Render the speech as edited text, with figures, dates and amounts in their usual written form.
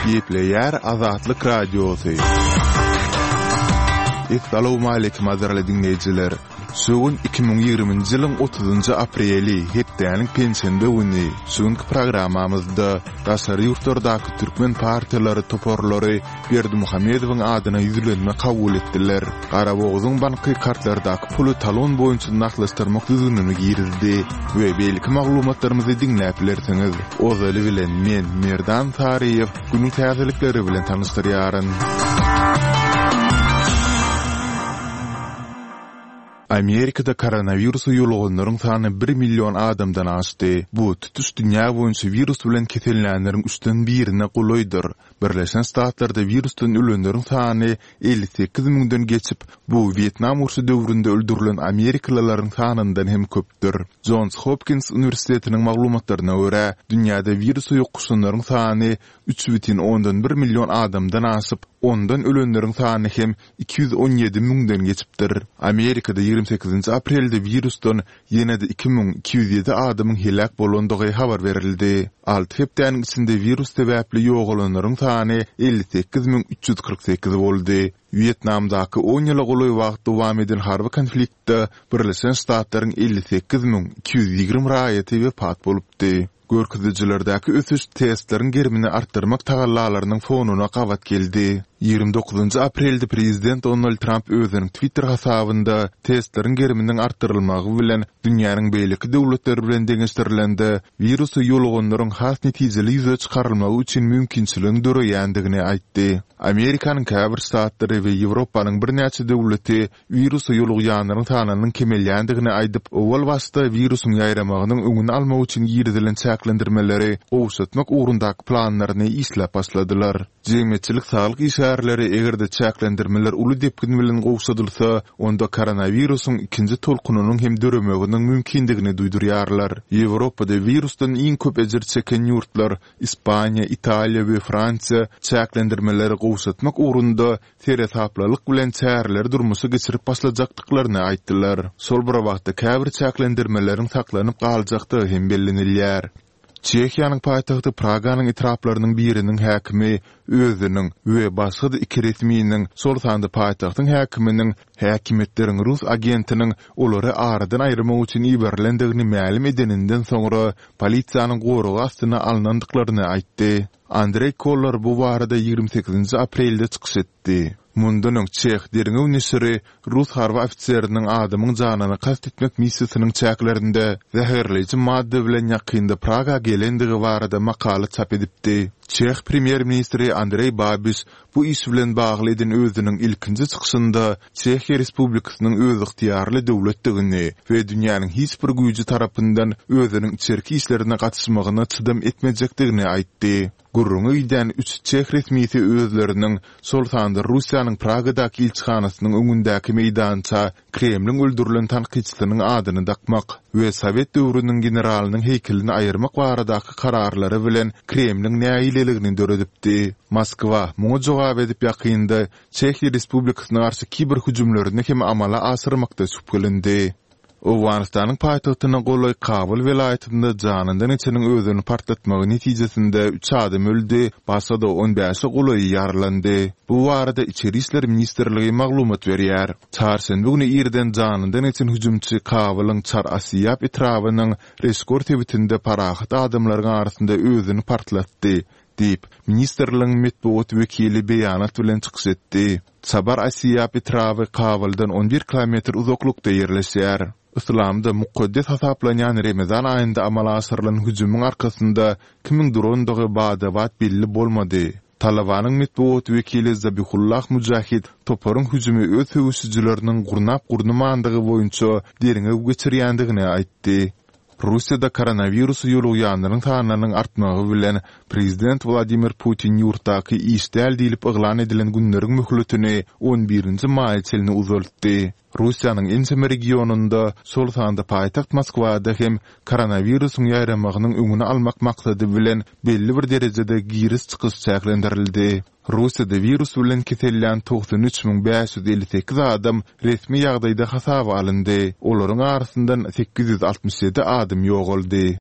Gepleyer Azatlyk Radiosu. Assalamu alaykum azarly dinleyijiler. Sugun 2020-nji ýylyň 30-njy apreli hepdeniň pensiýende güni. Sugunky programmamyzda Daşary ýurtlardaky türkmen partiýalary toporlary Berdimuhammedowyň adyna ýüzlenme kabul etdiler. Garaboğuzyň banky kartlardaky puly talon boýunça naklaşdyrmak düzgünlüğünü girizdi we belki maglumatlarymyzy dinläp bilersiňiz. Ozaly bilen men Merdan Tariýew günüň täzelikleri bilen tanışdyrýaryn. Amerikada koronavirusu ýoluganlaryň sany 1 million adamdan aşdy. Bu tutuş dünýä boýunça virus bilen keselenleriň 3-den 1-ine golaýdyr. Birleşen Ştatlarda virusdan ölenleriň sany 58 000-den geçip, bu Vietnam urşy döwründe öldürilen Amerikalılaryň sanyndan hem köpdür. Johns Hopkins Üniversitetiniň maglumatlaryna görä, dünýäde virusu ýokuşanlaryň sany 3,1 million adamdan aşyp, ondan ölenleriň sany hem 217 000-den geçipdir. Amerikada 28 aprelde virusdan ýene-de 2207 adamyň helak bolandygy habar berildi. 6 hepdeniň içinde virus sebäpli ýogalanlaryň sany 58348 boldy. Vietnamdaky 10 ýyla golaý wagt dowam eden harby konfliktde Birleşen Ştatlaryň 58220 raýaty wepat bolupdy. Görkezijilerdäki ösüş testleriň gerimini artdyrmak tagallalarynyň fonuna gabat geldi. 29 aprelde Prezident Donald Trump özüniň Twitter hasabynda testleriň geriminiň artdyrylmagy bilen dünýäniň beýleki döwletleri bilen deňeşdirilendi. Virusy ýoluganlaryň has netijeli ýüze çykarylmagy üçin mümkinçiligini döreýändigini aýtdy. Amerikanyň käbir ştatlary we Ýewropanyň birnäçe döwleti virusy ýoluganlaryň sanynyň kemelýändigini aýdyp, owal wagtda virusyň ýaýramagynyň öňüni almak üçin ýerdilen çäklendirmeleri owşatmak ugrundaky planlaryny isläp başladylar. Jemgyýetçilik saglyk işgärleri egerde çäklendirmeler uly depkin bilen gowşadylsa, onda koronavirusyň ikinji tolkunynyň hem döremeginiň mümkindigini duýdurýarlar. Ýewropada virusdan iň köp ejir çeken ýurtlar Ispaniýa, Italiýa we Fransiýa çäklendirmeleri gowşatmak ugrunda teretaplalyk bilen çäreler durmusy geçirip başlajakdyklaryny aýtdylar. Sol bir wagtda käbir çäklendirmeleriň saklanyp galjakdygy hem bellenilýär. Çekiýanyň paýtagty Praganyň etraplarynyň biriniň häkimi özüniň we başga da iki resminiň sol sandy paýtagtyň häkiminiň häkimetleriň Rus agentiniň olary aradan aýrymak üçin iberlendigini ma'lum edeninden soňra polisiýanyň gorugy astyna alnandyklaryny aýtdy. Andrei Koller bu barada 28 aprelde çykyş etdi. Mundan Çek deriňe ünsüri Rus harby ofisieriniň adamyň janyny kast etmek missiýasynyň çäklerinde zäherleýici madde bilen ýakynda Praga gelendigi barada makaly çap edipdi. Çek premier ministri Andrei Babis bu iş bilen bagly eden özüniň ilkinji çykyşynda Çekiýa Respublikasynyň öz ygtyýarly döwletdigini we dünýäniň hiç bir güýji tarapyndan özüniň içerki işlerine gatnaşmagyna çydam etmejekdigini aýtdy. Gurrungy ýdan 3 Çek resmiýeti özleriniň sol sandy Russiýanyň Pragadaky ilçihanasynyň öňündäki meýdança Kremliň öldürilen tanqidçileriniň adyny dakmak we Sowet döwrüniň generalynyň heýkelini aýyrmak baradaky kararlary bilen Kremliň näýileligini döredipdi. Moskwa muňa jogap edip ýakynda Çekiýa Respublikasyna garşy kiber hüjümlerini hem amala asyrmakda süpgelindi. Owganistanyň paýtagtyna golaý Kabul welaýatynda janyndan içiniň özüni partlatmagy netijesinde 3 adam öldü, başga da 15-i golaý ýaralandy. Bu barada Içeri işler ministrligi maglumat berýär. Çarşamba güni ýerden janyndan için hüjümçi Kabulyň Çar Asyýap etrawynyň Reskor tebitinde parahat adamlaryň arasynda özüni partlatdy diýip ministrligiň medeniýet wekili beýanat bilen çykyş etdi. Çar Asyýap etrawy Kabuldan 11 kilometr uzaklykda ýerleşýär. İslamda mukaddes hasaplanýan Ramazan aýynda amala asyrylan hüjümüň arkasynda kimiň durandygy badabat belli bolmady. Talabanyň medeniýet wekili Zabihullah Mujahid toparyň hüjümi öz höwüsçileriniň gurnap-gurnumandygy boýunça deriňe geçirýändigini aýtdy. Russiýada koronavirusy ýoluganlaryň sanynyň artmagy bilen Prezident Vladimir Putin ýurtdaky işdäl diýilip yglan edilen günleriň möhletini 11-nji maý çelini uzaltdy. Russiýanyň ençeme regionunda sol sandy paýtagt Moskwada hem koronavirusyň ýaýramagynyň öňüni almak maksady bilen belli bir derejede giris çykyş çäklendirildi. Russiýada virus bilen keselýän 93558 adam resmi ýagdaýda hasaba alyndy. Olaryň arasyndan 867 adam ýogaldy.